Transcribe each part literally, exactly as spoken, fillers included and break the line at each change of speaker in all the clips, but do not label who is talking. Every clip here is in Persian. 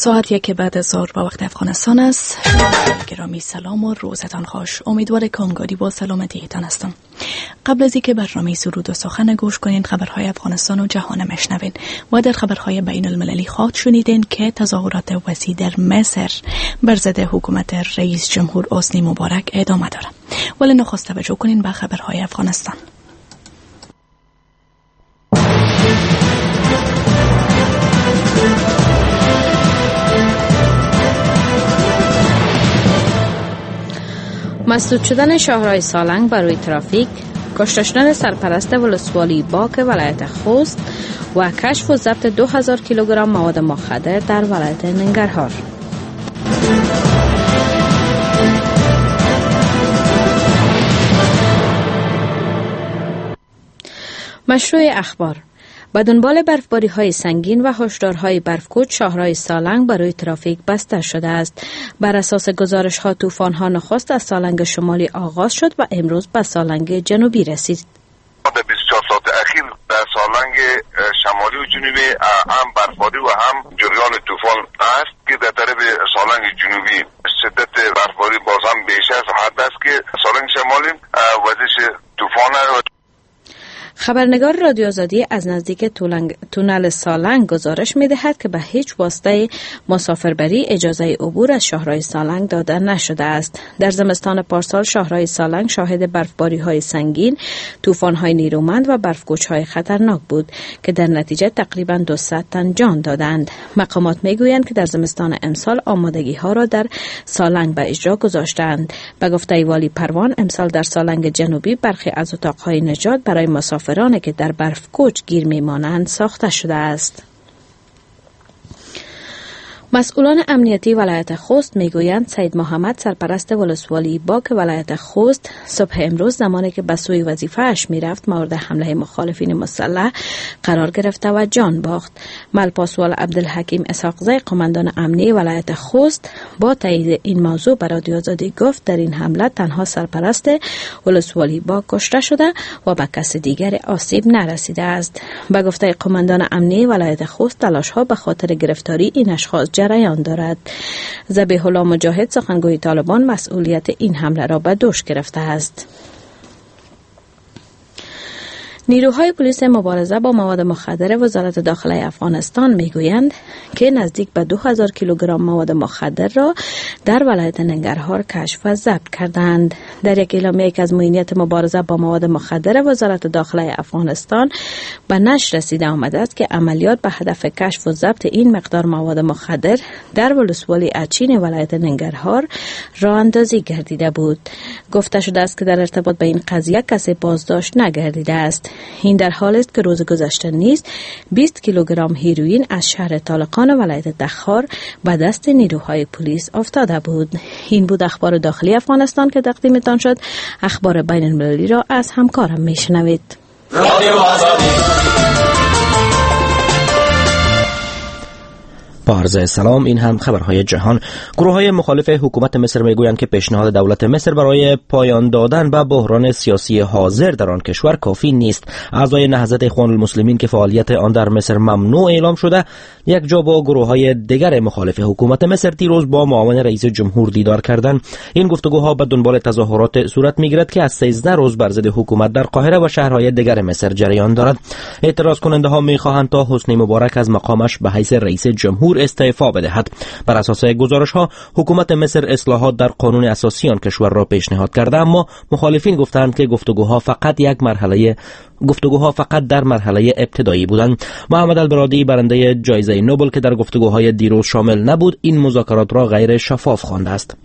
ساعت یک بعد از ظهر به وقت افغانستان است. گرامی سلام و روزتان خوش. امیدوار که آنگاری با سلامتیتان هستم. قبل از اینکه برنامه سرود و سخن گوش کنین، خبرهای افغانستان و جهان مشنوین و در خبرهای بین المللی خواهد شنیدین که تظاهرات وسیع در مصر بر ضد حکومت رئیس جمهور حسنی مبارک ادامه دارد. ولی نخست توجه کنین به خبرهای افغانستان.
مسدود شدن شاهراه سالنگ برای ترافیک، کشته شدن سرپرست ولسوالی باک ولایت خوست و کشف و ضبط دو هزار کیلوگرم مواد مخدر در ولایت ننگرهار. مشروع اخبار: به دنبال برفباری های سنگین و هشدارهای برفکوچ، شاهراه سالنگ برای ترافیک بسته شده است. بر اساس گزارش ها، طوفان ها نخست از سالنگ شمالی آغاز شد و امروز به سالنگ جنوبی رسید.
در بیست و چهار ساعت اخیر در سالنگ شمالی و جنوبی هم برفباری و هم جریان طوفان است که در طرف سالنگ جنوبی شدت برفباری باز هم بیش از حد است که سالنگ شمالی وضعیت طوفان است.
خبرنگار رادیو آزادی از نزدیک تونل سالنگ گزارش می دهد که به هیچ واسطه مسافربری اجازه عبور از شاهراه سالنگ داده نشده است. در زمستان پارسال شاهراه سالنگ شاهد برفباری های سنگین، طوفان های نیرومند و برفکوچ های خطرناک بود که در نتیجه تقریباً دویست تن جان دادند. مقامات می گویند که در زمستان امسال آمادگی ها را در سالنگ به اجرا گذاشتند. به گفته والی پروان، امسال در سالنگ جنوبی برخی از اتاقهای نجات برای مسافر فرانه که در برف کوچ گیر میمانند ساخته شده است. مسئولان امنیتی ولایت خوست میگویند سید محمد، سرپرست ولسوالی باک ولایت خوست، صبح امروز زمانی که به سوی وظیفه اش میرفت مورد حمله مخالفین مسلح قرار گرفته و جان باخت. ملپاسوال عبدالحکیم اسحاقزی، قماندان امنی ولایت خوست، با تایید این موضوع به رادیو آزادی گفت در این حمله تنها سرپرست ولسوالی باک کشته شده و به کس دیگر آسیب نرسیده است. به گفته قماندان امنی ولایت خوست، تلاش‌ها به خاطر گرفتاری این اشخاص جریان دارد. ذبیح الله مجاهد، سخنگوی طالبان، مسئولیت این حمله را به دوش گرفته است. نیروهای پلیس مبارزه با مواد مخدر وزارت داخله افغانستان میگویند که نزدیک به دو هزار کیلوگرم مواد مخدر را در ولایت ننگرهار کشف و ضبط کردند. در یک اعلامیه که از معینیت مبارزه با مواد مخدر وزارت داخله افغانستان به نشر رسیده آمده است که عملیات به هدف کشف و ضبط این مقدار مواد مخدر در ولسوالی اچین ولایت ننگرهار راه اندازی گردیده بود. گفته شده است که در ارتباط به این قضیه کسی بازداشت نگردیده است. این در حال است که روز گذشته نیز بیست کیلوگرم هیروئین از شهر طالقان ولایت تخار به دست نیروهای پلیس افتاده بود. این بود اخبار داخلی افغانستان که تقدیمتان شد. اخبار بین المللی را از همکارم میشنوید. رادیو آزادی.
با عرض سلام، این هم خبرهای جهان. گروه‌های مخالف حکومت مصر میگویند که پیشنهاد دولت مصر برای پایان دادن به بحران سیاسی حاضر در آن کشور کافی نیست. اعضای نهضت اخوان المسلمین که فعالیت آن در مصر ممنوع اعلام شده، یک جا با گروه‌های دیگر مخالف حکومت مصر دیروز با معاون رئیس جمهور دیدار کردند. این گفتگوها به دنبال تظاهرات صورت میگیرد که از سیزده روز بر ضد حکومت در قاهره و شهرهای دیگر مصر جریان دارد. اعتراض کننده ها میخواهند تا حسنی مبارک از مقامش به حیث رئیس جمهور استعفا بدهد. بر اساس گزارش ها، حکومت مصر اصلاحات در قانون اساسی آن کشور را پیشنهاد کرده، اما مخالفین گفتند که گفتگوها فقط یک مرحله گفتگوها فقط در مرحله ابتدایی بودند. محمد البرادی، برنده جایزه نوبل که در گفتگوهای دیروز شامل نبود، این مذاکرات را غیر شفاف خوانده است.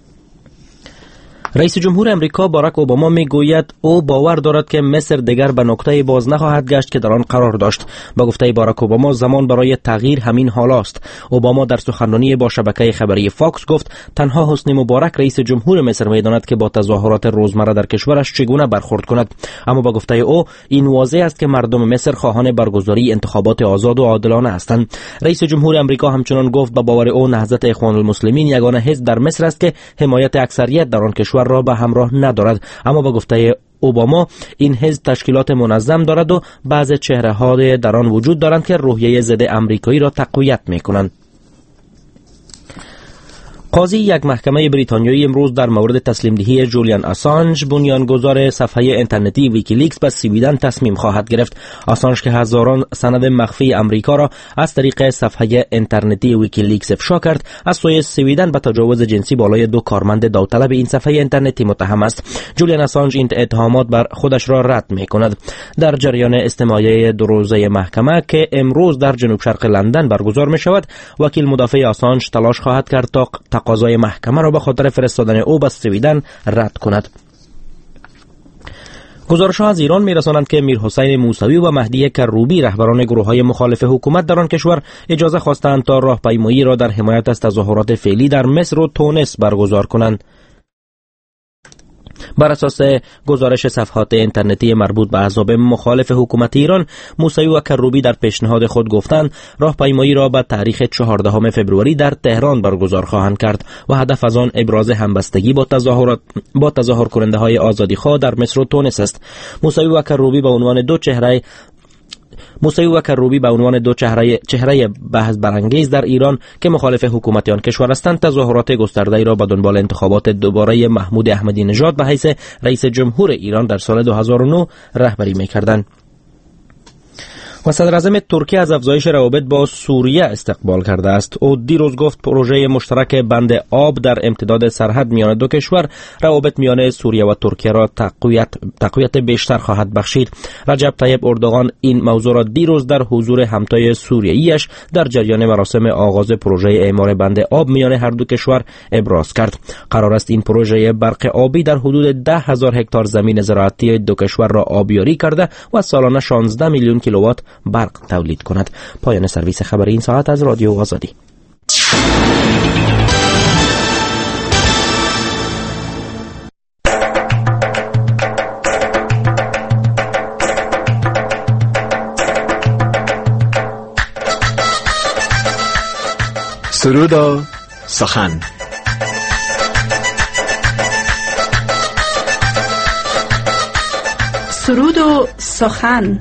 رئیس جمهور امریکا باراک اوباما میگوید او باور دارد که مصر دیگر به نقطه باز نخواهد گشت که در آن قرار داشت. با گفته باراک اوباما، زمان برای تغییر همین حال است. اوباما در سخنرانی با شبکه خبری فاکس گفت تنها حسنی مبارک رئیس جمهور مصر میداند که با تظاهرات روزمره در کشورش چگونه برخورد کند. اما با گفته او، این واضح است که مردم مصر خواهان برگزاری انتخابات آزاد و عادلانه هستند. رئیس جمهور امریکا همچنان گفت با باور او نهضت اخوان المسلمین یگانه حزب در مصر است که حمایت اکثریت در آن کشور را به همراه ندارد. اما با گفته اوباما، این حزب تشکیلات منظم دارد و بعض چهره‌ها در آن وجود دارند که روحیه ضد آمریکایی را تقویت می‌کنند. قاضی یک محکمه بریتانیایی امروز در مورد تسلیم دهی جولیان آسانج بنیانگذار صفحه اینترنتی ویکیلیکس به سویدن تصمیم خواهد گرفت. آسانج که هزاران سند مخفی امریکا را از طریق صفحه اینترنتی ویکیلیکس افشا کرد، از سوی سویدن به تجاوز جنسی بالای دو کارمند داوطلب این صفحه اینترنتی متهم است. جولیان آسانج این اتهامات بر خودش را رد می‌کند. در جریان استماعیه دو روزه محکمه که امروز در جنوب شرق لندن برگزار می‌شود، وکیل مدافع آسانج تلاش خواهد کرد تا تقاضای محکمه را به خاطر فرستادن او به سویدن رد کند. گزارش‌ها از ایران می‌رسانند که میرحسین موسوی و مهدی کروبی رهبران گروه‌های مخالف حکومت در آن کشور اجازه خواستند تا راهپیمایی را در حمایت از تظاهرات فعلی در مصر و تونس برگزار کنند. بر اساس گزارش صفحات اینترنتی مربوط به احزاب مخالف حکومت ایران، موسوی و کروبی در پیشنهاد خود گفتند راهپیمایی را به تاریخ چهاردهم فوریه در تهران برگزار خواهند کرد و هدف از آن ابراز همبستگی با تظاهرات با تظاهر کننده های آزادیخواه در مصر و تونس است. موسوی و کروبی به عنوان دو چهره موسوی و کروبی به عنوان دو چهره چهره بحث برانگیز در ایران که مخالف حکومت آن کشور هستند، تظاهرات گسترده‌ای را به دنبال انتخابات دوباره محمود احمدی نژاد به حیث رئیس جمهور ایران در سال دو هزار و نه رهبری می‌کردند. و صدر اعظم ترکیه از افزایش روابط با سوریه استقبال کرده است. او دیروز گفت پروژه مشترک بند آب در امتداد سرحد میان دو کشور روابط میان سوریه و ترکیه را تقویت تقویت بیشتر خواهد بخشید. رجب طیب اردوغان این موضوع را دیروز در حضور همتای سوریه‌ایش در جریان مراسم آغاز پروژه اعمار بند آب میان هر دو کشور ابراز کرد. قرار است این پروژه برق آبی در حدود ده هزار هکتار زمین زراعتی دو کشور را آبیاری کرده و سالانه شانزده میلیون کیلووات برق تولید کند. پایان سرویس خبری این ساعت از رادیو آزادی.
سرود و سخن.
سرود و سخن.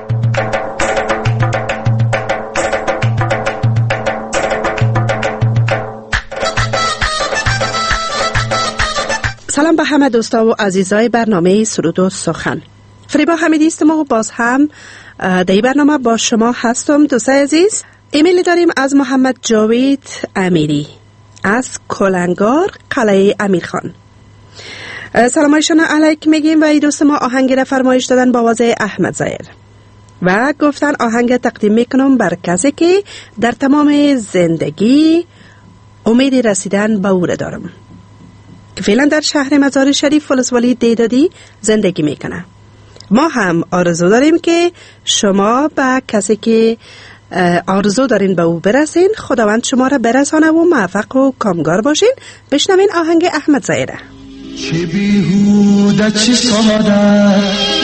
سلام به همه دوستا و عزیزای برنامه سرود و سخن. فریبا حمیدی است و باز هم در این برنامه با شما هستم. دوستای عزیز، ایمیل داریم از محمد جاوید امیری از کلنگار قلعه امیرخان. سلام علیکم علیک میگیم و ای دوست ما آهنگی را فرمایش دادن با آواز احمد ظاهر و گفتن آهنگ تقدیم میکنم بر کسی که در تمام زندگی امید رسیدن به او را دارم، که فعلا در شهر مزار شریف ولسوالی دیدادی زندگی میکنه. ما هم آرزو داریم که شما به کسی که آرزو دارین به او برسین، خداوند شما را برسانه و موفق و کامگار باشین. بشنوین آهنگ احمد ظاهره.
چه بیهوده چه ساده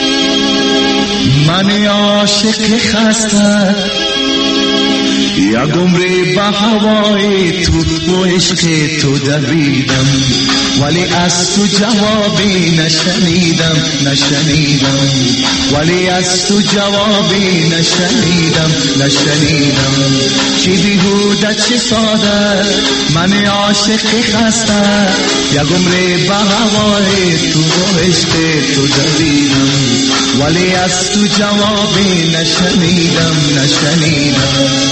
من عاشق خسته، یک عمری به هوای تو و عشق تو دویدم، ولی از تو جوابی نشنیدم نشنیدم ولی از تو جوابی نشنیدم نشنیدم چی بیهوده چی ساده من عاشق خسته، یک عمری به هوای تو و عشق تو دویدم، ولی از تو جوابی نشنیدم نشنیدم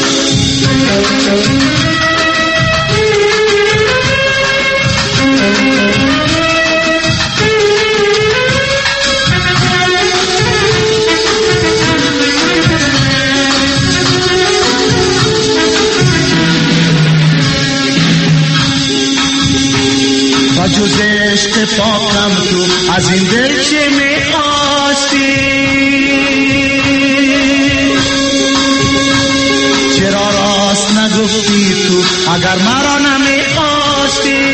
و جز عشق پاکم تو از این دل چه می‌خواستی، چرا راست نگفتی تو اگر مرا نمی‌خواستی،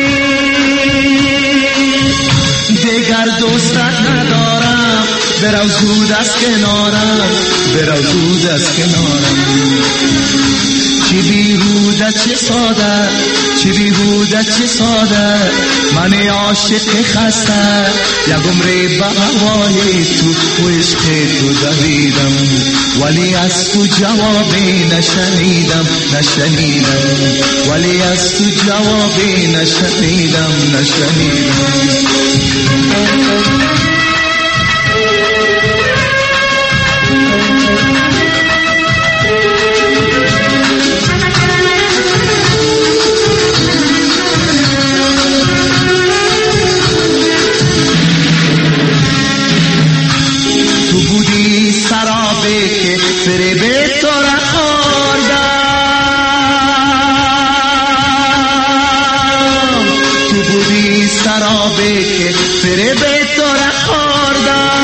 دیگر دوستت ندارم برو زود از کنارم برو زود از کنارم چی بیهوده چه ساده، چی بیهوده چه ساده، من عاشق خسته یک عمر به هوای تو و عشق تو دویدم، ولی از تو جوابی نشنیدم نشنیدم، ولی از تو جوابی نشنیدم نشنیدم. تو بودی سرابه که فریب تو را خوردم، تو بودی سرابه که فریب تو را خوردم،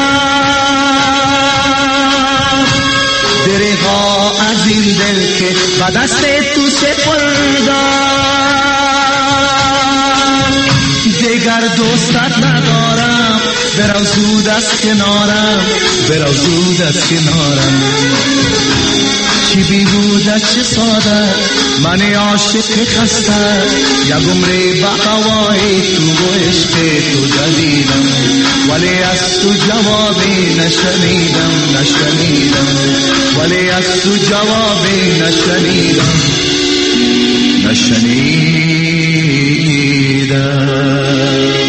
دریغا از این دل که به دست تو سپردم، دیگر دوستت ندارم، برو زود از کنارم، برو زود از کنارم. چی بیهوده چه ساده، من عاشق خسته، یک عمر به هوای تو و عشق تو دویدم، ولی از تو جوابی نشنیدم نشنیدم، ولی از تو جوابی نشنیدم نشنیدم.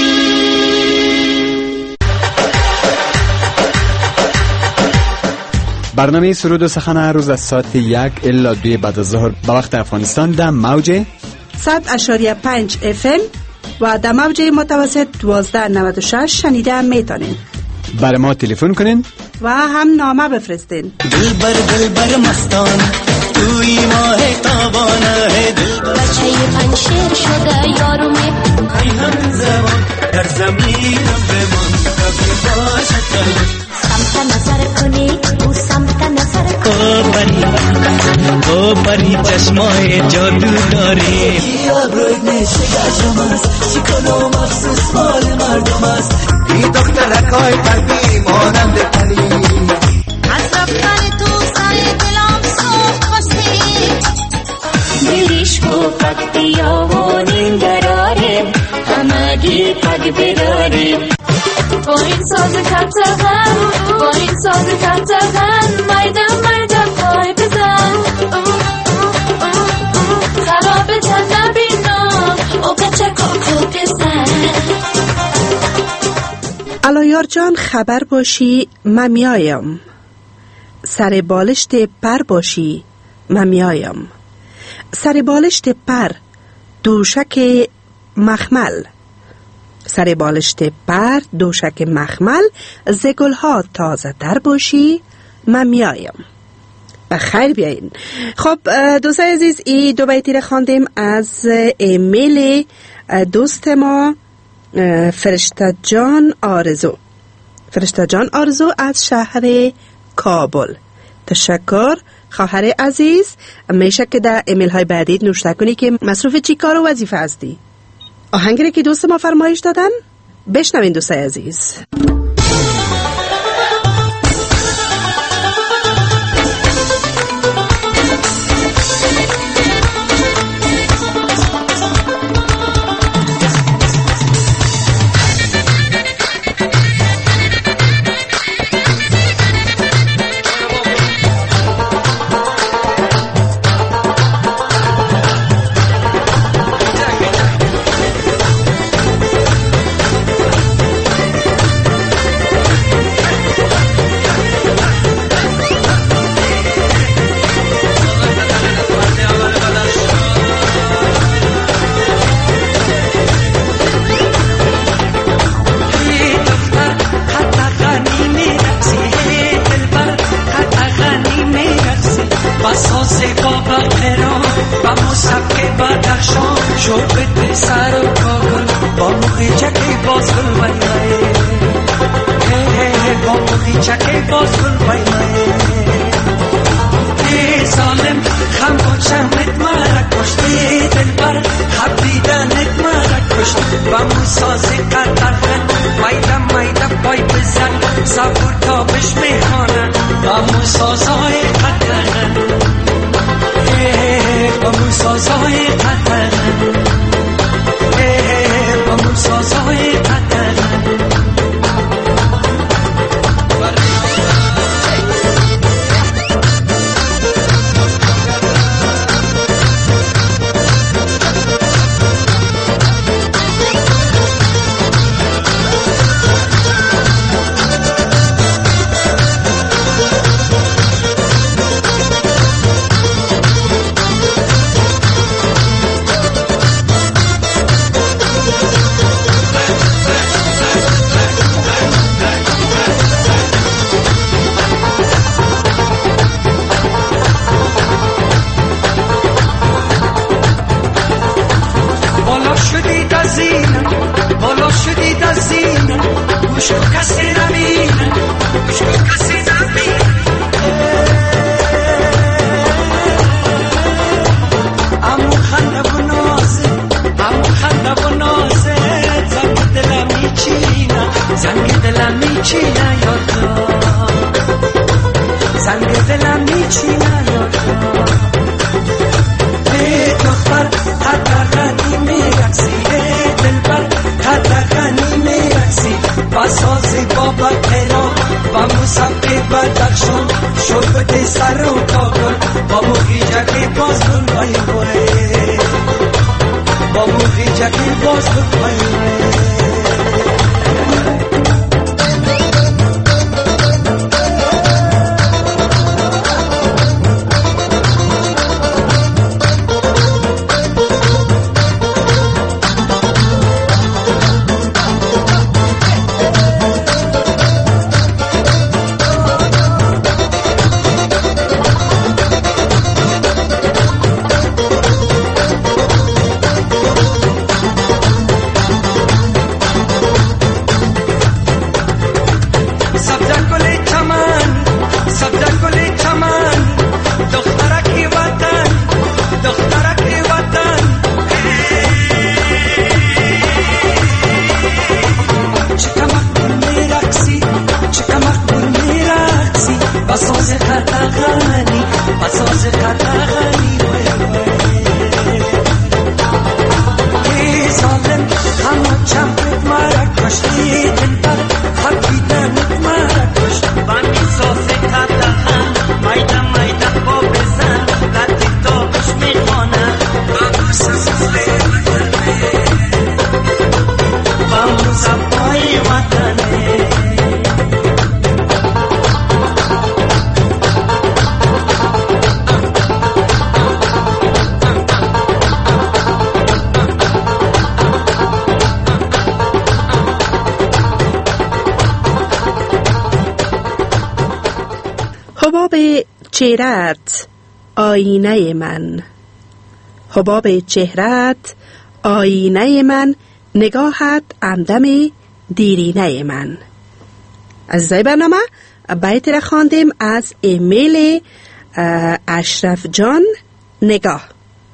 برنامه سرود و سخن هر روز از ساعت یک الا دوی بعد از ظهر به وقت افغانستان در موج
صد اشاریه پنج اف ام و در موج متوسط دوازده نود و شش شنیده میتونین.
برای ما تلفن کنین
و هم نامه بفرستین.
دل بر دل بر مستان توی ماه تابانه ہے، دل بچه پنشیر شده یارومه، ای هم زمان در زمینم بمان، کبھی باشد کلش سمت نظر کنی او سمت نظر کنی، او پری او پری چشمای جادو داری، یا بروی نشه گجم است، شکنو مخصوص مال مردم است، ای دخترکای قلبی مانند پری، از رفتن تو سر دلم سوخت خواستی، دریش کو پک بیا و نینگراریم، همگی پک براریم، با این ساز کتغن با این ساز کتغن، مردم مردم پای بزن، خراب تن نبینم او کچه کاکو بزن.
علایار جان خبر باشی من میایم، سر بالشت پر باشی من میایم، سر بالشت پر دوشک مخمل، سر بالشت پر دوشک مخمل، ز گلها تازه تر باشی من میایم. بخیر بیاین. خب دوستای عزیز، ای دو بیتی را خواندیم از ایمیل دوست ما فرشته جان آرزو. فرشته جان آرزو از شهر کابل. تشکر خواهر عزیز. میشه که در ایمیل های بعدی نوشته کنی که مصروف چی کار و وظیفه هستی. آهنگی که دوست ما فرمایش دادن بشنوین دوستای عزیز.
سازای قدرن
سازهای قطر با مون سازهای قطر
حباب چهرت آینه من، حباب چهرت آینه من، نگاهت همدم دیرینه من. عزیزای برنامه، بیت را خواندیم از ایمیل اشرف جان نگاه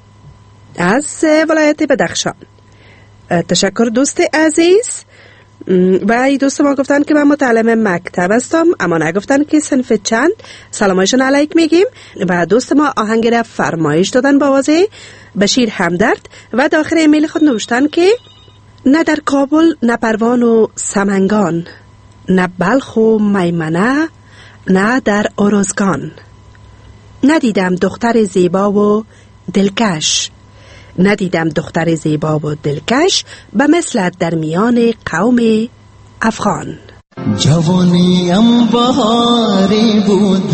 از ولایت بدخشان. تشکر دوست عزیز. و ای دوست ما گفتن که من متعلم مکتب هستم، اما نگفتن که صنف چند. سلامایشون علیک میگیم. و دوست ما آهنگ را فرمایش دادن با آواز بشیر همدرد و داخل ایمیل خود نوشتن که نه در کابل نه پروان و سمنگان، نه بلخ و میمنه، نه در ارزگان، ندیدم دختر زیبا و دلکش، ندیدم دختر زیبا و دلکش به مثل در میان قوم افغان.
جوانیم بهاری بود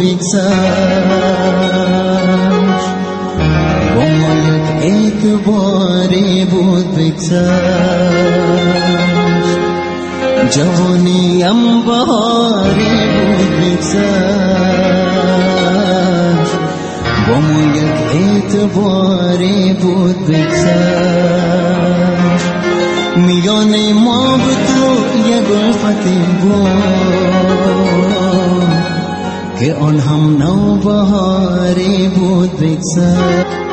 بگذشت، با ما یک اعتباری بود بگذشت. جوانیم بهاری بود بگذشت، با ما یک اعتباری بود بگذشت. میان ما به تو یک الفتی بود که آن هم نوبهاری بود بگذشت.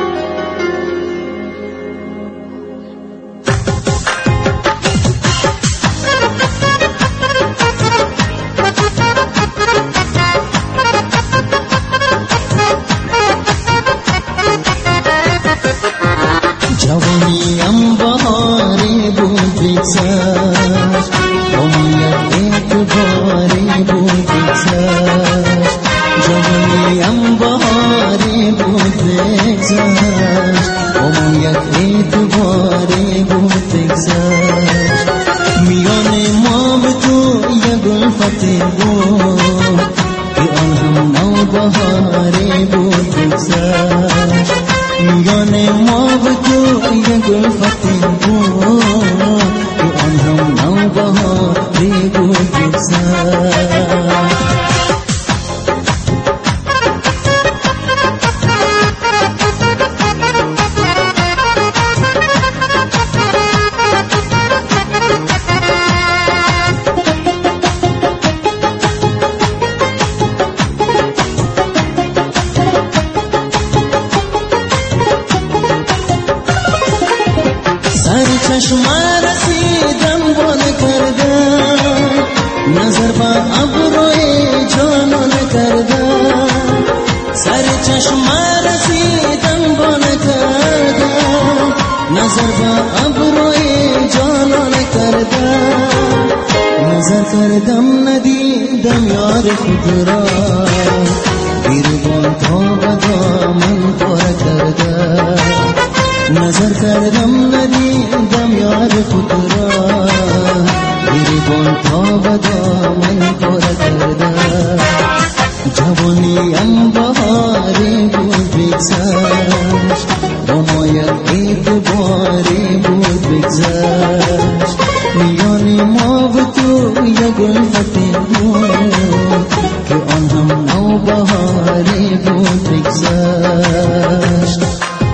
اعتباری بود بگذشت میان ما به تو یک الفتی بود که آن هم نوبهاری بود بگذشت میان ما به تو یک الفتی بود که آن هم نوبهاری بود بگذشت چشم رسیدم با نکردم نظر با ابروی جانو نکردم سر چشم رسیدم با نکردم نظر با ابروی جانو نکردم نظر کردم ندیدم یار خود را بیرون تا بدا من پاره کردم نظر کردم ندیدم یار خود را گریبان تا بدا من پاره کردم جوانیم بهاری بود بگذشت با ما یک اعتباری بود بگذشت میان ما و تو یک الفتی بود که آن هم نوبهاری بود بگذشت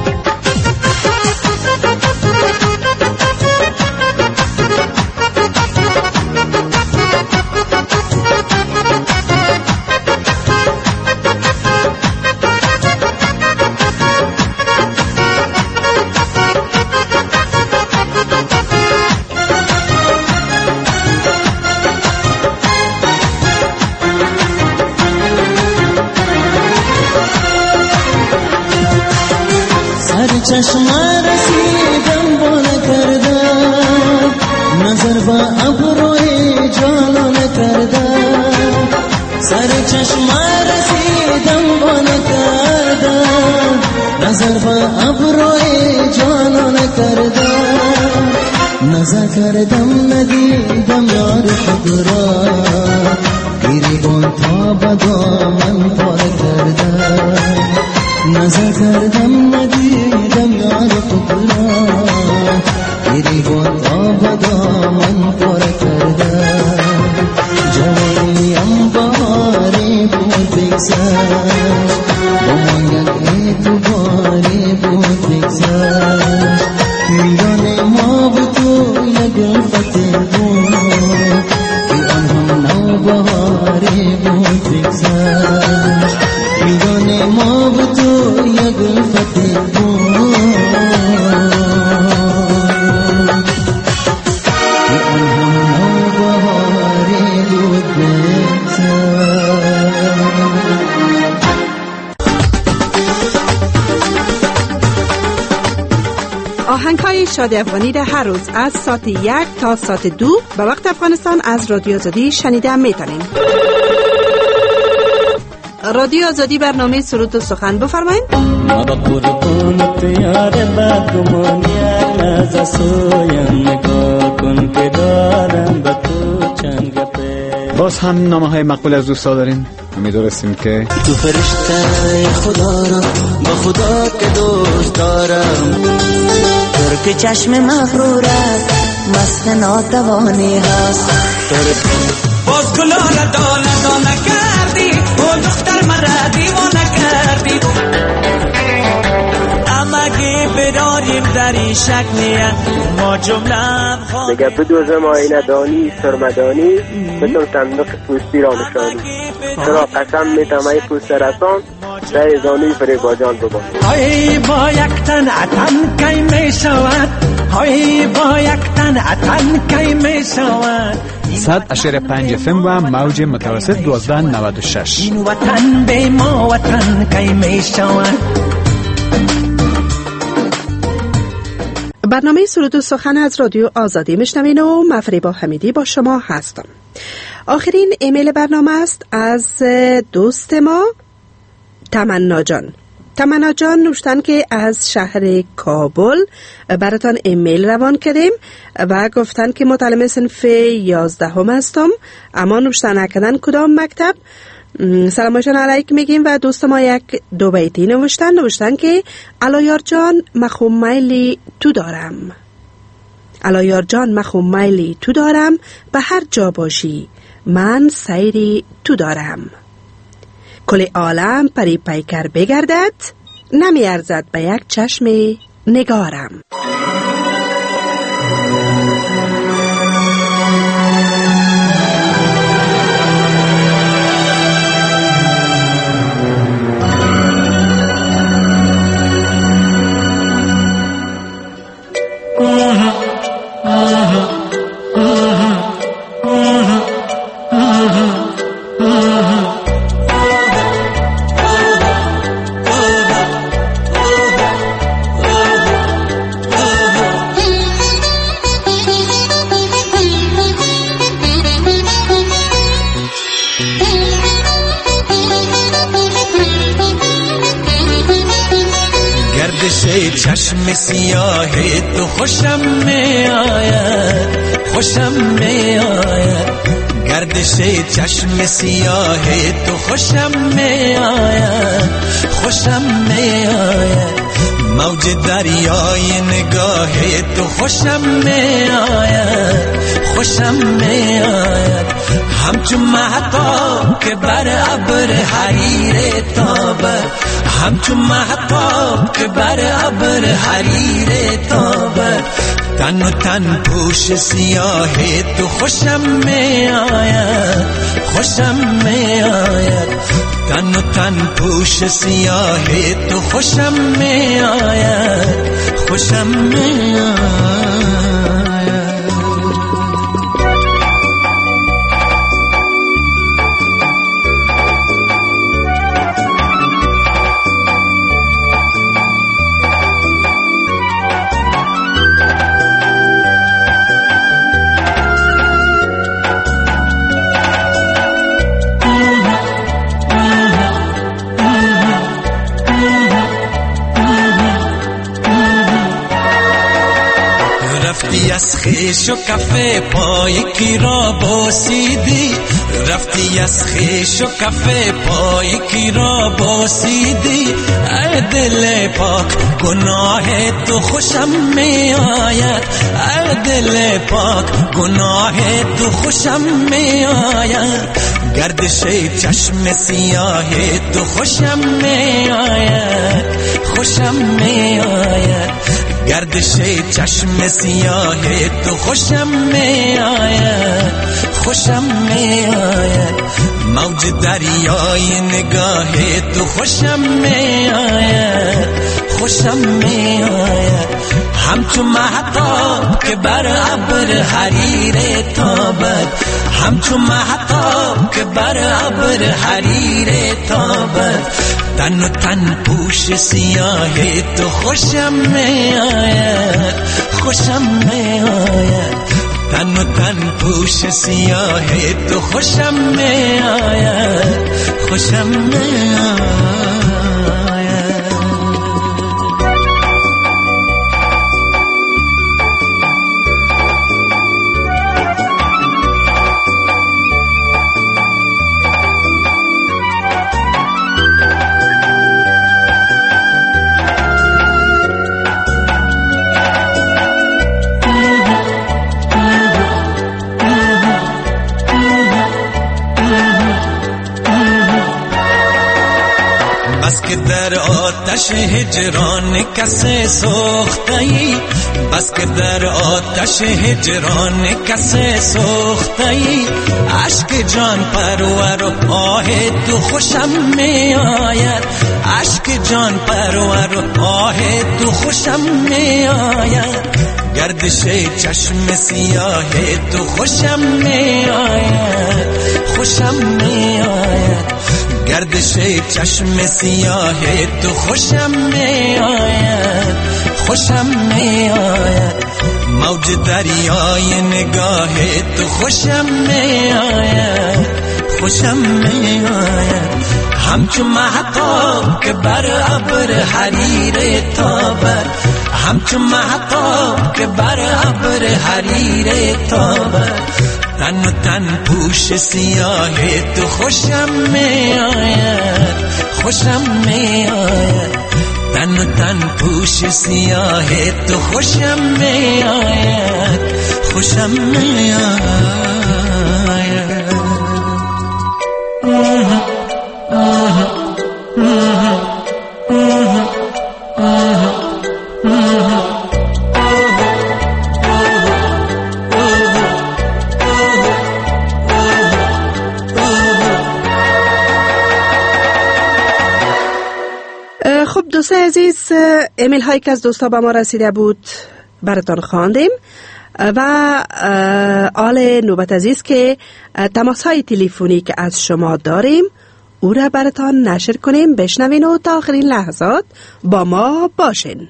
چشم رسیدم با نکردم نظر با ابروی جانو نکردم سر چشم رسیدم با نکردم نظر با ابروی جانو نکردم نظر کردم ندیدم یار خود را گریبان تا بدا من پاره کردم نظر کردم ندیدم یار خود را گریبان تا بدا من پاره کردم جوانیم بهاری بود بگذشت با من یک اعتباری بود بگذشت میان ما و تو یک الفتی بود که آن هم نوبهاری بود بگذشت میان ما و تو یک الفتی بود که آن هم نوبهاری بود بگذشت
آهنگ‌های شادی افغانی را هر روز از ساعت یک تا ساعت دو به وقت افغانستان از رادیو آزادی شنیده میتونیم. رادیو آزادی برنامه سرود و سخن بفرمایید.
ما با قربان تیار بدگمان یک لحظه سویم نگاه کن که دارم به تو چند گپه.
باز هم نامه های مقبول از دوستا داریم. امیدوارستیم که
تو فرشته خدا را با خدا که دوست دارم ترک چشم مغرور است مست ناتوانی هست باز گلا را دانه دانه کردی و دختر مرا دیوانه کردی امگی براریم در این شکلیه ما جمله
دیگه بدوزم آینه دانی سرمدانی بتون صندوق پوستی را نشانی چرا قسم میتم ای پوست رسان در زانوی فریبا جان ببان
های با یک تن عطن کی می شود های با یک تن عطن کی می شود
صد اشاره پنج فم و موج متوسط دوازده نود و شش
این وطن به ما وطن کی می شود.
برنامه سرود و سخن از رادیو آزادی میشنوین و مفریبا حمیدی با شما هستم. آخرین ایمیل برنامه است از دوست ما تمنا جان. تمنا جان نوشتن که از شهر کابل براتان ایمیل روان کردیم و گفتن که متعلم صنف یازدهم هستم، اما نوشتن نکردن کدام مکتب. سلامشان علیک میگیم و دوست ما یک دو بیتی نوشتن نوشتن که علایار جان مخوم میلی تو دارم، علایار جان مخوم میلی تو دارم، به هر جا باشی من سیری تو دارم. کل عالم پری پیکر بگردد، نمی ارزد به یک چشم نگارم.
چشم سیاه تو خوشم می آید، خوشم می آید. گردش چشم سیاه تو خوشم می آید، خوشم می آید. موج دریای نگاه تو خوشم می آید، خوشم می آید. همچون مهتاب که بر ابر حریر تابه، همچون مهتاب که بر ابر حریر تابه. تن و تن پوش سیاه تو خوشم می آید، خوشم می آید. تن و تن پوش سیاه تو خوشم می آید، خوشم می آید. رفتی از خیش و کفه پای کی را بوسیدی، رفتی از خیش و کفه پای کی را بوسیدی. ای دل پاک گناه تو خوشم می آید، ای دل پاک گناه تو خوشم می آید. گردش چشم سیاه تو خوشم می آید، خوشم می آید. گردش چشم سیاه تو خوشم می آید، خوشم می آید. موج دریای نگاه تو خوشم می آید، خوشم می آید. همچون مهتاب که بر ابر حریر تابد، همچون مهتاب که بر ابر حریر تابد. تن و تن پوش سیاه تو خوشم می آید، خوشم می آید. تن و تن پوش سیاه تو خوشم می آید، خوشم می آید. بس که در آتش هجران کسی سوخته‌ای، بس که در آتش هجران کسی سوخته‌ای. عشق جان پرور و آه تو خوشم می آید، عشق جان پرور و آه تو خوشم می آید. گردش چشم سیاه تو خوشم می آید، خوشم می آید. گردش چشم سیاه تو خوشم می آید، خوشم می آید. موج دریای نگاه تو خوشم می آید، خوشم می آید.
همچو مهتاب که بر ابر حریر تابد، همچو مهتاب که بر ابر حریر تابد. تن و تن پوش سیاه تو خوشم می آید، خوشم می آید. تن و تن پوش سیاه تو خوشم می آید، خوشم می آید.
خب دوستان عزیز، ایمیل هایی که از دوستا به ما رسیده بود براتان خواندیم و آل نوبت عزیز که تماس های تلفنی که از شما داریم او را براتان نشر کنیم. بشنوین و تا آخرین لحظات با ما باشین.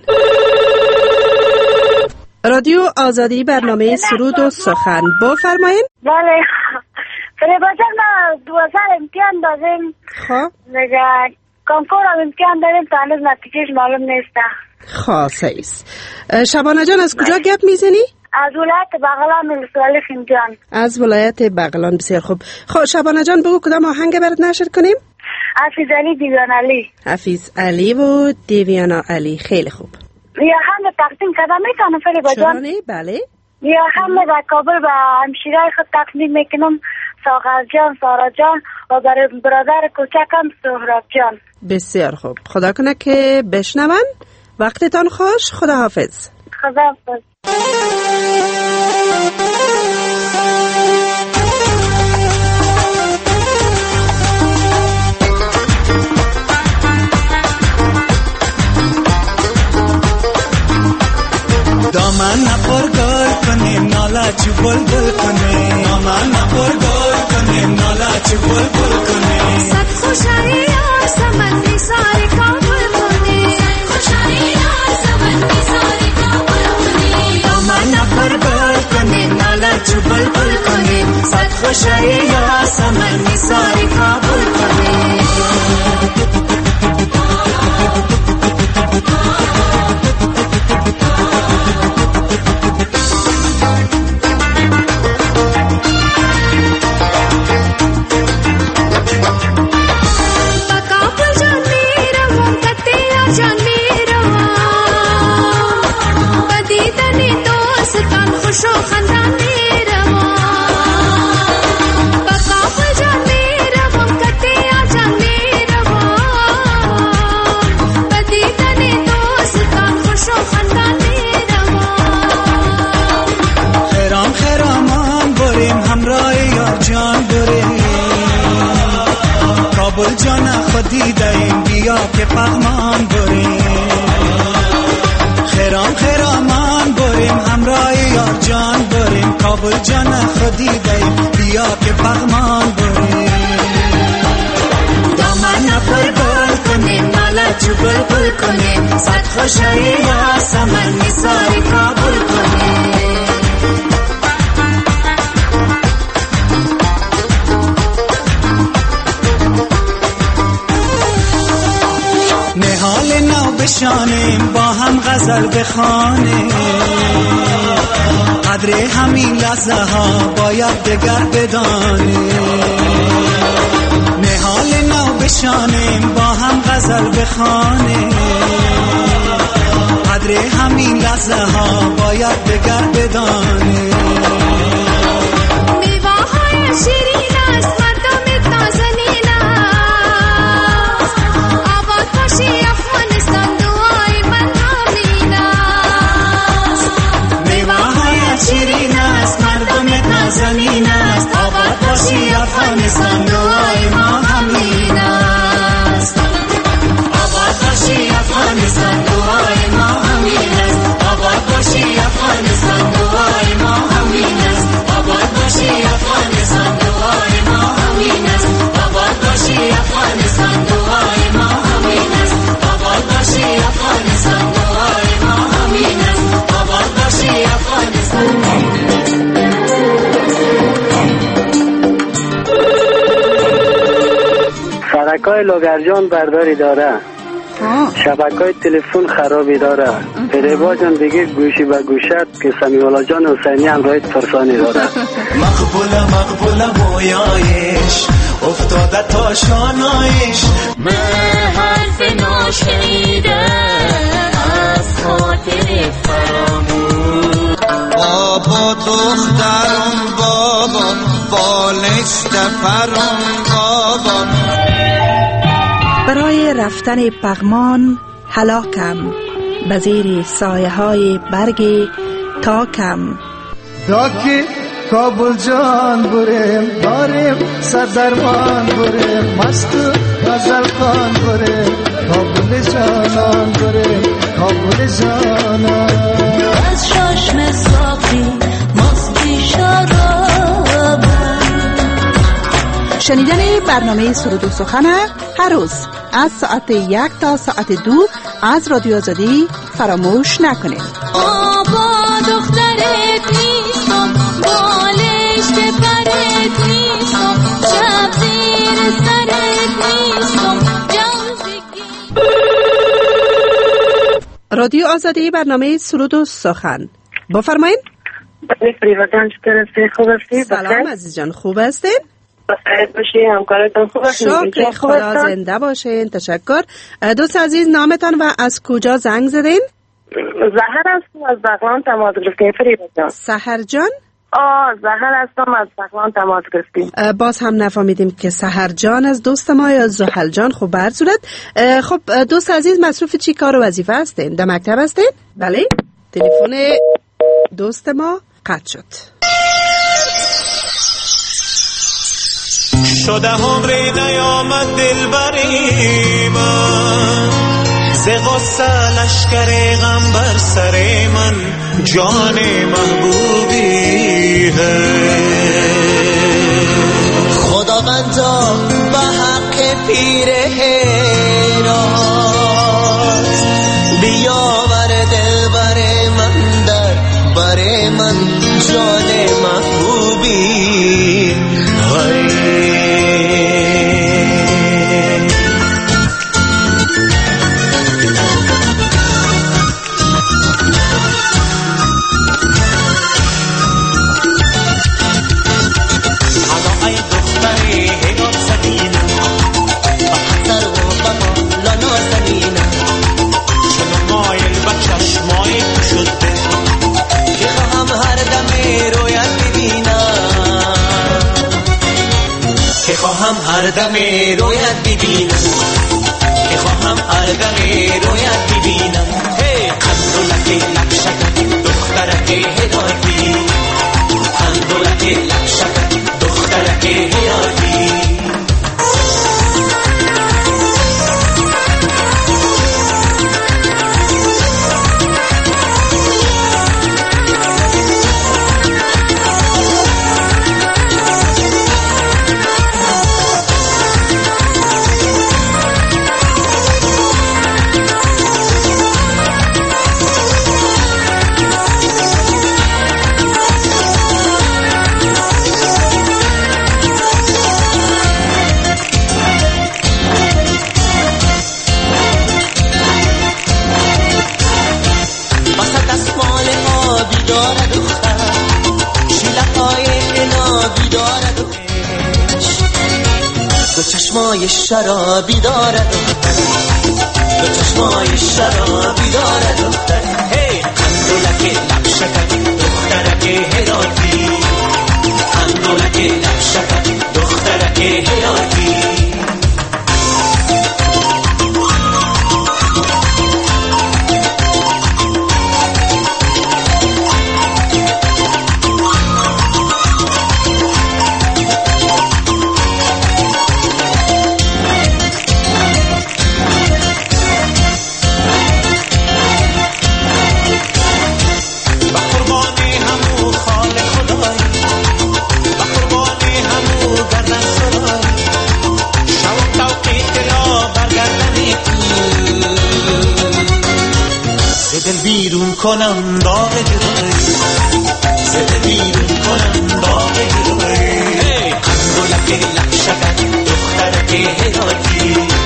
رادیو آزادی، برنامه سرود و سخن، بفرمایین.
بله فریبا جان، ما دوازده امتحان دادیم.
خب
دیگه کنکور هم امتحان داریم تا هنوز نتیجهش معلوم نیسته.
خب سیست. شبانه جان از کجا گپ میزنی؟
از ولایت بغلان ولسوالی خنجان.
از ولایت بغلان، بسیار خوب. خب شبانه جان بگو کدام آهنگ برات نشر کنیم؟
حفیظ علی دیویان علی.
حفیظ علی و دیویان علی، خیلی خوب.
یا هم تقدیم کردم میتونم فریبا جان؟
چرا نه؟ بله.
یا هم در کابل به همشیرای خود تقدیم میکنم، ساغر جان، سارا جان و برای برادر کوچکم سهراب جان.
بسیار خوب، خدا کنه که بشنون. وقتتان خوش، خدا حافظ.
خدا حافظ.
دامن پرگار کنیم نالا چو بلبل کنیم، دامن پرگار کنیم نالا چو بلبل کنیم.
صد خوشایی آسمان نیساری کابل کنیم، صد خوشایی آسمان نیساری کابل کنیم.
دامن پرگار کنیم نالا چو بلبل کنیم، صد خوشایی آسمان نیساری کابل کنیم. کابل جان خودی دایم بیا که پغمان بریم، خیرام خیرامان بریم همراه یار جان بریم. کابل جان خودی دایم بیا که پغمان بریم. دامن پر گل کنیم مالا چو بلبل کنیم، صد خوشایی آسمان نثاری کابل کنیم. نهال نو بشانیم با هم غزل بخوانیم، قدر همین لحظه ها باید دگر بدانیم. نهال نو بشانیم با هم غزل بخوانیم، قدر همین لحظه ها باید دگر بدانیم.
میوه های شیرین است مردم نازنین است، آباد باشی افغانستان دعای من همین است.
میوه های شیرین است مردم نازنین است، آباد باشی افغانستان دعای ما همین است. آباد باشی افغانستان دعای ما همین است، آباد باشی افغانستان دعای ما همین است.
های لاگرجان برداری داره، شبکه های تلفن خرابی داره. فریبا جان دیگه گوشی به گوشت که سمیولا جان حسینی هم رایت فرسانی داره.
مقبوله مقبوله مویایش افتاده تا شانایش، من حرف ناشنیده از خاطر فراموش.
بابا دخترم بابا بالشت پرم بابا،
برای رفتن پغمان هلاکم به زیر سایه های برگ تاکم.
داکی کابل جان بریم داریم صدرمان بریم مست غزل خان بریم کابل جانان بریم کابل جانان.
از چشم صافی مستی شراب.
شنیدن برنامه سرود و سخن هر روز از ساعت یک تا ساعت دو از رادیو آزادی فراموش نکنید.
بابا دخترت نیستم، بالشت پرت نیستم، شب زیر سرت نیستم،
رادیو آزادی برنامه سرود و سخن. بفرمایید. سلام عزیز جان، خوب هستین؟
بخیر باشی، همکارتان خوب هستین؟
شکر خدا، زنده باشین. تشکر. دوست عزیز نامتان و از کجا زنگ زدین؟
زهر هستم از بغلان تماس گرفتیم. فریبا جان.
سحر جان؟
آه زهر هستم از بغلان تماس گرفتیم.
باز هم نفهمیدیم که سحر جان از دوست ما یا زحل جان. خب بر صورت. خب دوست عزیز مصروف چی کار و وظیفه هستین؟ در مکتب هستین؟ بله. تلفن دوست ما قطع شد.
شده عمری نیامد دل بری من، ز غصه لشکر غم بر سر من، جان محبوبی ہے. خداوندا به حق پیر هرات بیاور دل بر من در بر من، جان محبوبی ہے. هر دم رویت ببینم، که خواهم هر دم رویت ببینم. هی قندولک لبشکت دخترک هداتی، قندولک لبشکت دخترک هداتی. چشمای شرابی دارد دختر، دو چشمای شرابی دارد دختر. هی قندولک لبشکت دخترک هراتی، قندولک لبشکت دخترک هراتی. بیرون کنم داغ جدایی، زده بیرون کنم داغ جدایی. قندولک لبشکت دخترک هراتی،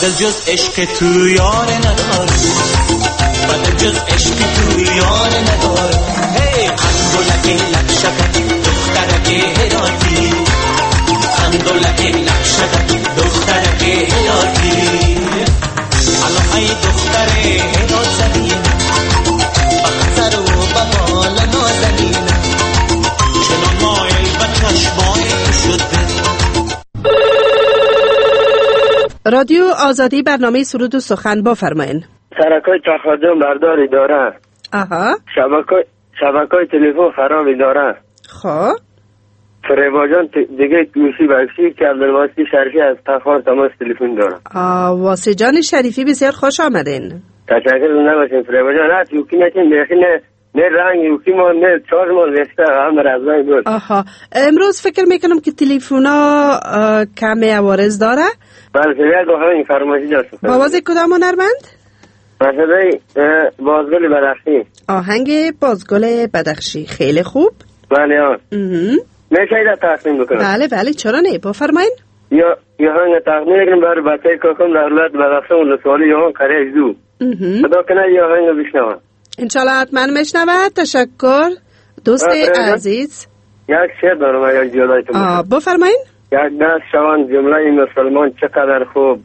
بدل جز عشق تو یار نداره، بدل جز عشق تو یار نداره. هی قندولک لکشک دخترک هراتی، قندولک لکشک دخترک هراتی. الان ای دختر هرات زمین بخسر و ببال نازنین، چنان مایل به چشمای تو شده.
رادیو آزادی برنامه سرود و سخن بفرمایین.
سرکای تخادم برداری داره.
آها.
شبکای شبکای تلفن خرابی داره.
خب
فریبا جان دیگه گوشی بکشی که عبدالواسی شریفی از تخار تماس تلفن داره.
آه واسه جان شریفی بسیار خوش آمدین.
تشکر نباشین فریبا جان. نه یوکی نچین بیخی نه نه رنگ یوکی ما نه چار ما وسته هم رزای بود.
آها امروز فکر میکنم که تلفونا کم عوارض داره.
بله یک همین فرمایشی داشت.
باواز کدام هنرمند؟
مثلا بازگل بدخشی.
آهنگ بازگل بدخشی خیلی خوب.
بله ها. میشه ایده تقسیم بکنم؟
بله بله چرا نه بفرمایین.
یا یا هنگ تقسیم بکنم برای بچه کاکم در ولایت بدخشان ولسوالی یا هنگ کره زو. خدا کنه یا هنگ بشنوه. انشالله حتما میشنوه. تشکر دوست عزیز. یک شعر دارم یک جلایتون
بفرمایین.
یک دست شوان جمله مسلمان چقدر خوب،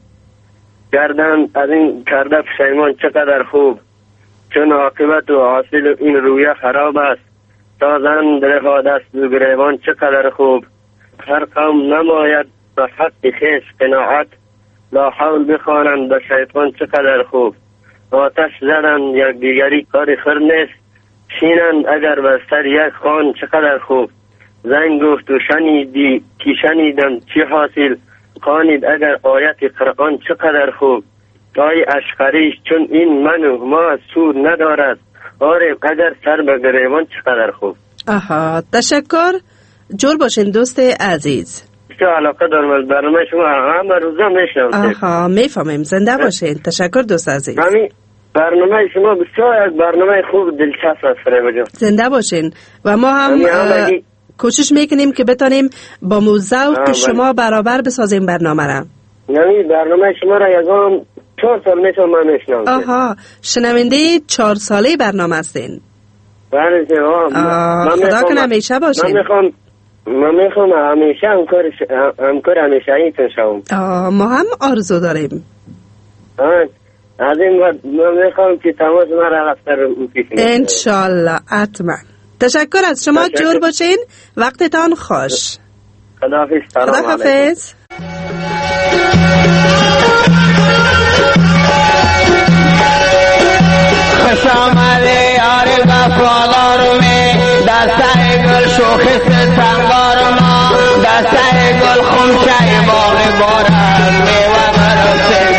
گردن از این کرده پشیمان چقدر خوب، چون عاقبت و حاصل این رویه خراب است، تا زن درها دست و گریبان چقدر خوب. هر قوم نماید به حق خویش قناعت، لا حول بخوانند به شیطان چقدر خوب. آتش زدن یک دیگری کار خیر نیست، شینند اگر به سر یک خان چقدر خوب. زن گفت و شنیدی که شنیدم چی حاصل، خوانید اگر آیت قرآن چقدر خوب. تای اشقریش چون این من و ما سود ندارد، آره اگر سر به گریبان چقدر خوب.
آها تشکر. جور باشین دوست عزیز.
چه علاقه دارم از برنامه شما همه روزا میشنم.
آها میفهمیم. زنده باشین. تشکر دوست عزیز.
همین برنامه شما بسیار یک برنامه خوب دلچسب است فریبا جان.
زنده باشین و ما هم کوشش میکنیم که بتانیم با موزوق که شما برابر بسازیم برنامه را.
یعنی برنامه شما را یکان چهار سال میشم من میشنم.
آها شنونده چهار ساله برنامه هستین.
بله
خدا کنه همیشه باشین.
من میخوام من میخوام همیشه همکار همکار همیشه ایتون شوم.
ما هم آرزو داریم.
آه. از این بعد من میخوام که تماس ما را رفتر پیش
انشالله حتما. تشکر از شما. جور باشین. وقتتان خوش.
خداحافظ. سلام علیکم.
خداحافظ.
خوش آمده یار وفادار می، دسته گل شوخ سنگار ما، دسته گل خمشه باغ بارد میوه برسه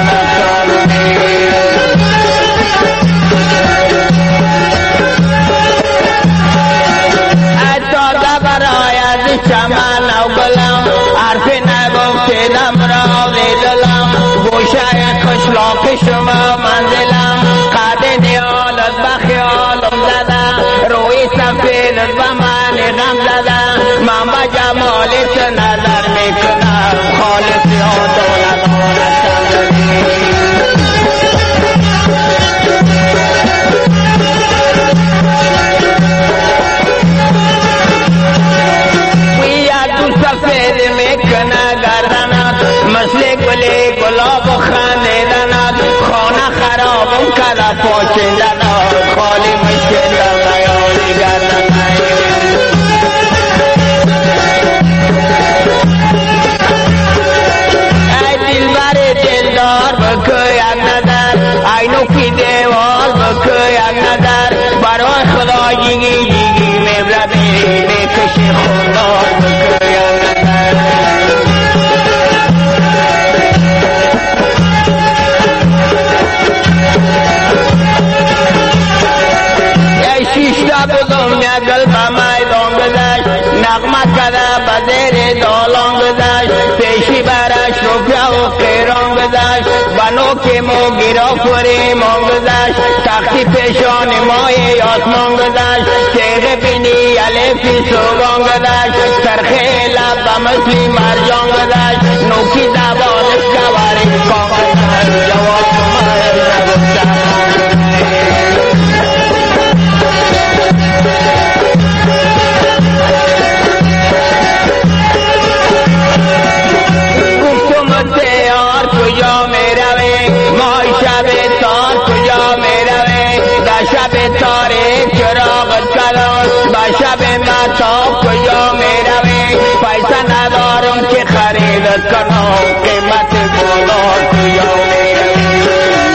چمن و گلم، حرف نگفتیدم را دلم، گوشه قشلاق شما منزلم، قد نیالت به خیالم زده، روی سفیدت به من غم زده، من به جمالت نظر میکنم، خالصی ها دولت مثل گلی گلاب و خندیدنات، خانه خرابم کلا پاچیدنات، خالی مشکل بیانی گردنات. ای دلبر دلدار بکو یک نظر، ای نوکی دیوار بکو یک نظر، برای خدا جیگی جیگی میبربی میکشی خوندار بکو یک نظر. شیشتا بودم نگل با میدان گذشت، نغمه کده بزیر دالان گذشت، پیشی برش روپیا و قیران گذشت، بنو که مو گیرا فری مان گذشت، تختی پیشان مای آسمان گذشت، تیغ بینی علیفی سوگان گذشت، سرخی لب مثلی مرجان گذشت، نوکی زبانش گواری کان گذشت. شب تاریک چراغ کلان با شب مهتاب کجا می روی پیسه ندارم که خرید کنم قیمت گلار کجا می روی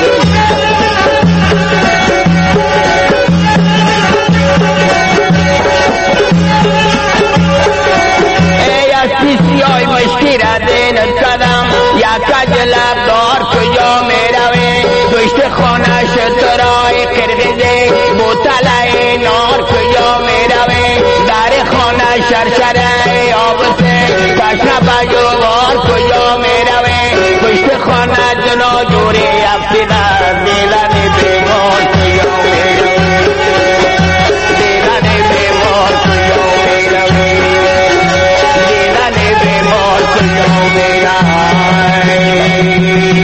ای از سیای مشکی را دینت کدم یک کجلب دار کجا می روی دوشت خانه شترای قرقیزی بوتلای نار کجا می روی در خانه شرشره آبسه کشنه بجوار کجا می روی دوشت خانه جنا جوری افتیده دیلن بیمار کجا می روی دیلن بیمار کجا می روی دیلن بیمار کجا می روی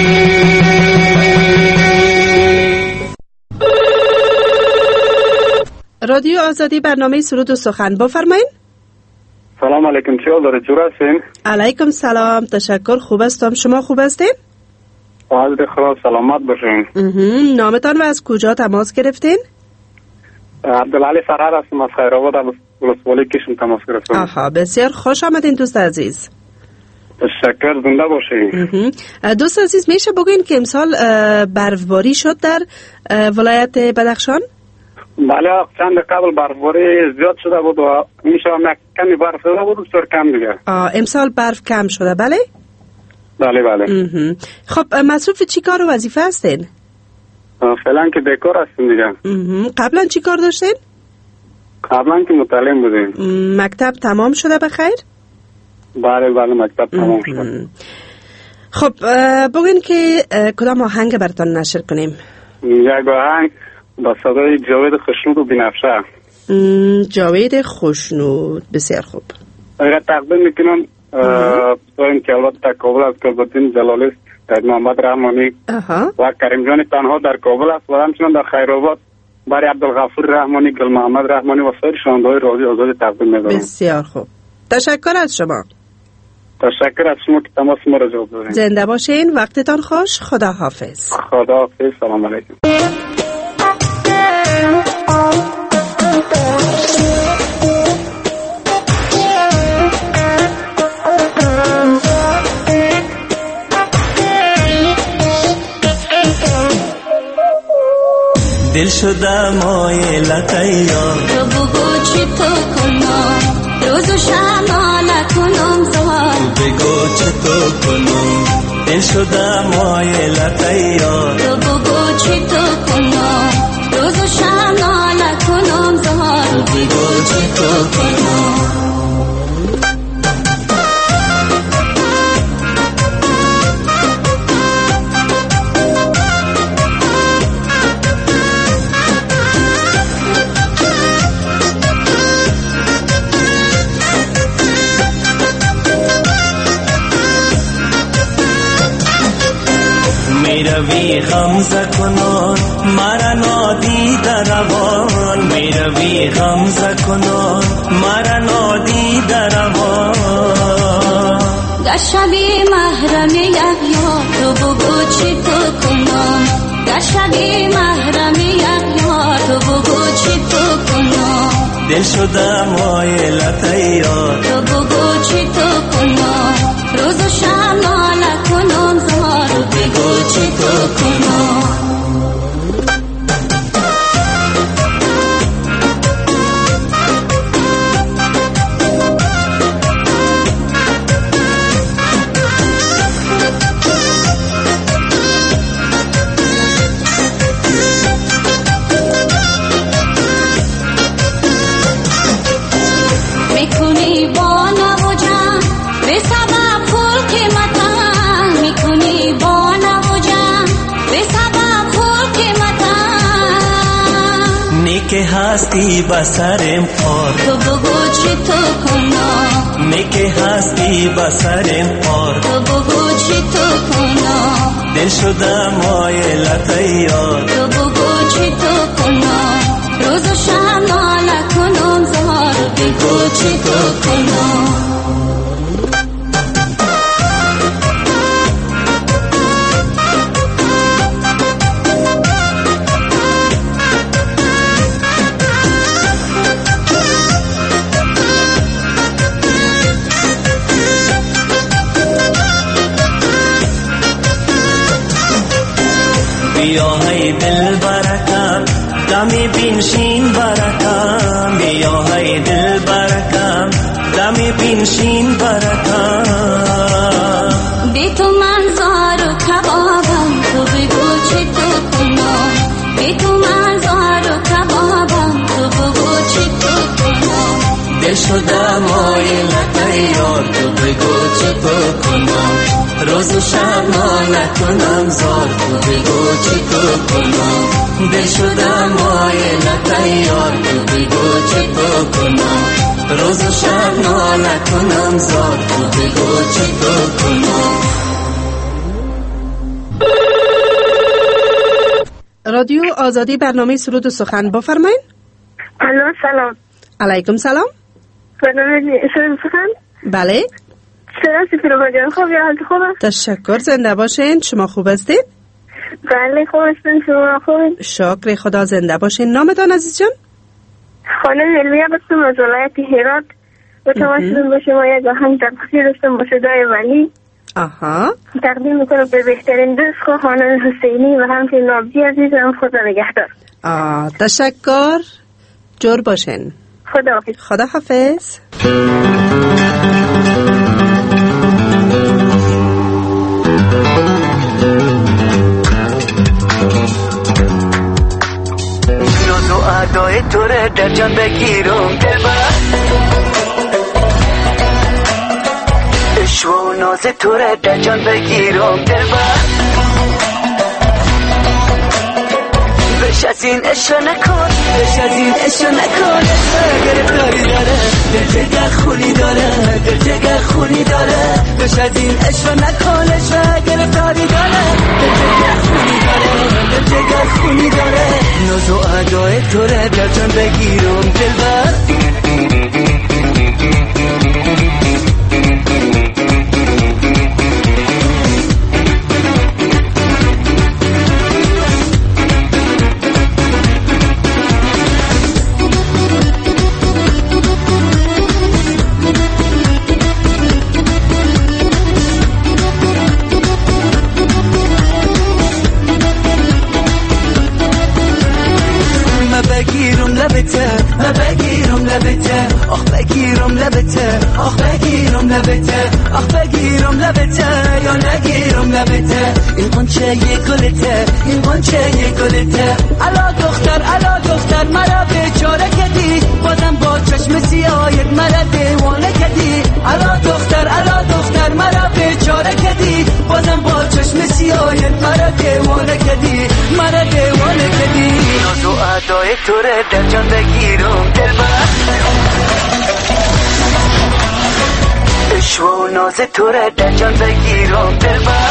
رادیو آزادی برنامه سرود و سخن بفرمایید.
سلام علیکم، چه حال داره؟ جور هستین؟
علیکم سلام، تشکر، خوب هستم. شما خوب هستین؟
حالت خدا سلامت باشین.
نامتان و از کجا تماس گرفتین؟
عبدالعلی فرهاد هستم از خیرآباد از ولسوالی کشم تماس گرفتم.
آها، بسیار خوش آمدین دوست عزیز.
تشکر، زنده باشین.
دوست عزیز میشه بگوین که امسال برفباری شد در ولایت بدخشان؟
بله، چند قبل برفباری زیاد شده بود و میشه هم یک کمی برف شده بود بسیار کم دیگه.
امسال برف کم شده بله؟
بله بله.
خب مصروف چی کار و وظیفه هستین؟
فعلا که بیکار هستیم دیگه.
قبلا چی کار داشتین؟
قبلا که متعلم بودیم.
مکتب تمام شده بخیر؟
بله بله مکتب تمام شده.
خب بگوین که کدام آهنگ براتون نشر کنیم؟
یک آهنگ با صدای جاوید خوشنود و بنفشه.
جاوید خوشنود، بسیار خوب.
اگر تقدیم میکنم این که اولاد در کابل از کلبتین جلالیست در محمد رحمانی و کریم جان تنها در کابل است و همچنان در خیرآباد برای عبدالغفور رحمانی، گل محمد رحمانی و سایر شنونده‌های رادیو آزادی تقدیم می‌کنم.
بسیار خوب، تشکر از شما.
تشکر از شما که تماس ما را جواب دادین.
زنده باشین، وقتتان خوش. خدا حافظ.
خدا حافظ. سلام علیکم.
دل شده مایلت یار
تو بگو چی تو کنم روز و شب نکنم زار
تو بگو چی تو کنم دل شده مایلت یار
تو بگو چی تو کنم روز و شب نکنم زار
تو بگو چی تو کنم میروی غمزه کنان مرا نادید روان میروی غمزه کنان مرا نادید روان
در شبی محرم یک یار تو بگو چی تو کنم در شبی محرم یک یار تو بگو چی تو کنم
دل شده مایلت یار
تو بگو چی تو کنم روز و شب نکنم زار
تو بگو چی تو کنم
میکنی با نوجم به سبب پول قیمتم میکنی با نوجم به سبب پول قیمتم
نیک هستی بسرم خار
تو بگو چی تو کنم
نیک هستی بسرم خار
تو بگو چی تو کنم
دل شده مایلت یار
تو بگو چی تو کنم روز و شب نکنم زار
بگو چی تو کنم
بیا های دل برکم دمی بینشین برکم بیا های دل برکم دمی بینشین برکم
بی تو من زار و کبابم تو بگو چی تو کنم بی تو من زار و کبابم تو بگو چی تو کنم
دل شدم آیلت یار تو بگو چی تو کنم روز و شب نکنم زار تو بگو چی تو کنم دل شدم آیلت یار تو بگو چی تو کنم روز و شب نکنم زار تو بگو چی تو کنم.
رادیو آزادی برنامه سرود و سخن بفرمایید.
الو سلام.
علیکم سلام.
برنامه سرود و سخن؟
بله.
چرا سفیرو بگم خوب یا حالت خوبه؟
تشکر زنده باشین. شما خوب هستید؟
بله خوب هستم. شما خوبین؟
شکر خدا. زنده باشین. نامتان عزیز جان؟
خانم علویه بستم از ولایت هرات و تماشون با شما یک آهنگ تقصیر داشتم با صدای ولی
آها
تقدیم میکنم به بهترین دوست خود خانم حسینی و همچنین نابجی عزیزم. خدا نگهدار.
آه تشکر. جور باشین.
خدا حافظ.
خدا حافظ.
ناز و ادای تو رو در جان بگیرم دلبر عشق و ناز تو رو در جان بگیرم دلبر بش از این عشق نکن بش از این عشق نکن عشق گرفتاری داره دل جگر خونی داره دل جگر خونی داره بش از این عشق نکن عشق گرفتاری داره دل جگر خونی داره دل جگر خونی داره ناز و ادای تو رو در جان بگیرم دلبر بگیرم لبته ما بگیرم لبته آخ بگیرم لبته آخ بگیرم لبته آخ بگیرم لبته یا نگیرم لبته این قنچه یه گلته این قنچه یه گلته الا دختر الا دختر مرا بیچاره کردی بازم با چشم سیاهت مرا دیوانه کردی الا دختر الا دختر مرا بیچاره کردی بازم با چشم سیاهت مرا دیوانه کردی مرا دیوانه کردی ناز و ادای تو رو در جان بگیرم دلبر عشق و ناز تو رو در جان بگیرم دلبر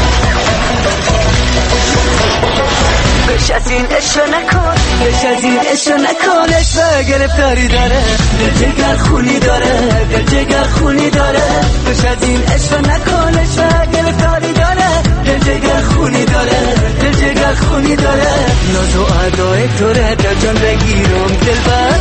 بش از این عشق نکن بش از این عشق نکن عشق گرفتاری داره دل جگر خونی داره دل جگر خونی داره بش از این عشق نکن عشق گرفتاری داره دل جگر خونی داره دل جگر خونی داره ناز و ادای تو رو در جان بگیرم دلبر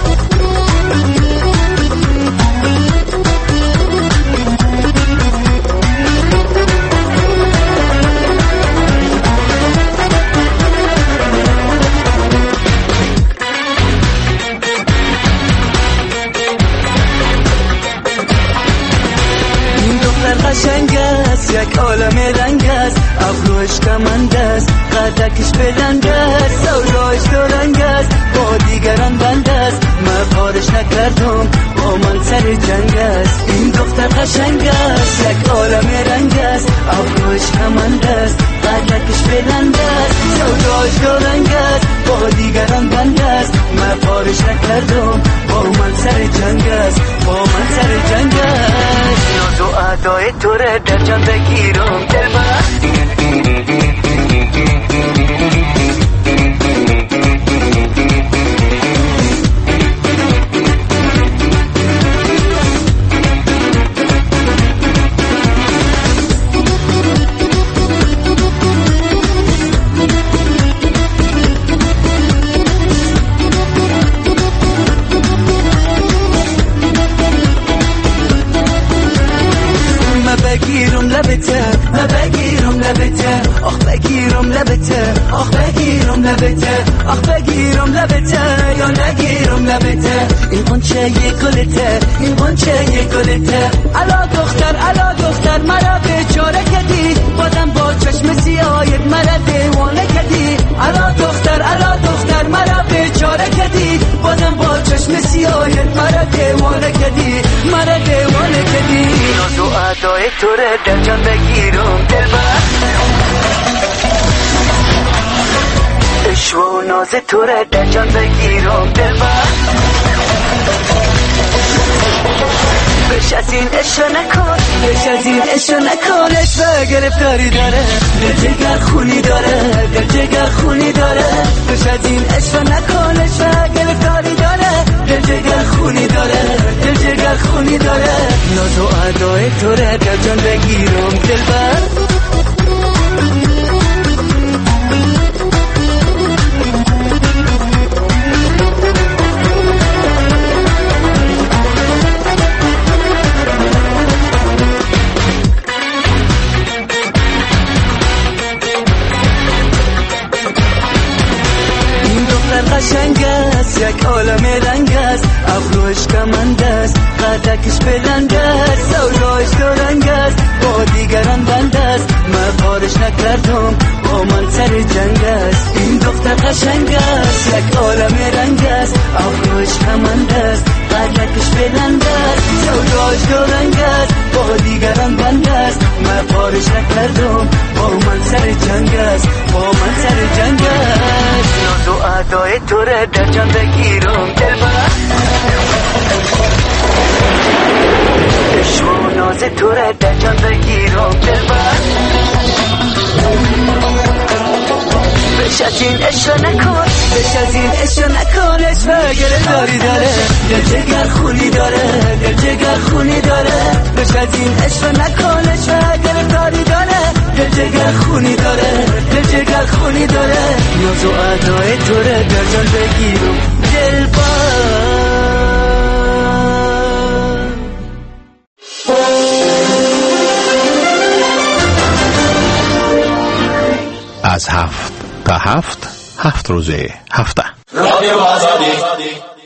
قشنگ است یک عالم رنگ است ابروش کمند است قدکش بلند است سودایش دو رنگ است با دیگران بند است من کارش نکردم با من سر جنگ است این دختر قشنگ است یک عالم رنگ است ابروش کمند است قدکش بلند است سودایش دو رنگ است با دیگران بند است من کارش نکردم با من سر جنگ است با من سر جنگ است ناز و ادای تو رو در جان بگیرم دلبر بگیرم لبته من بگیرم لبته آخ بگیرم لبته آخ بگیرم لبته آخ بگیرم لبته یا نگیرم لبته این قنچه یه گلته این قنچه یه گلته الا دختر الا دختر مرا بیچاره کردی بازم با چشم سیاهت مرا دیوانه کردی الا دختر الا دختر مرا بیچاره کردی بازم با چشم سیاهت مرا دیوانه کردی مرا دیوانه کردی ناز و ادای تو رو در جان بگیرم دلبر عشق و ناز تو رو در جان بگیرم دلبر بش از این عشق نکن بش از این عشق نکن عشق گرفتاری داره دل جگر خونی داره دل جگر خونی داره بش از این عشق نکن عشق گرفتاری داره دل جگر خونی داره دل جگر خونی داره ناز و ادای تو رو در جان بگیرم دلبر قشنگ است یک عالم رنگ است ابروش کمند است قدکش بلند است سودایش دو رنگ است با دیگران بند است من کارش نکردم با من سر جنگ است این دختر قشنگ است یک عالم رنگ است ابروش کمند است قدکش بلند است سودایش دو رنگ است با دیگران بند است من کارش نکردم با من سر جنگ است با من سر جنگ است ناز و ادای تو رو در جان بگیرم دلبر عشق و ناز تو رو در جان بگیرم دلبر بش از این عشق نکن بش از این عشق نکن عشق گرفتاری داره دل جگر خونی داره دل جگر خونی داره بش از این عشق نکن عشق گرفتاری داره دل جگر خونی داره دل جگر خونی داره ناز و ادای تو رو در جان بگیرم دلبر
از هفت تا هفت هفت روزه هفته
رادیو آزادی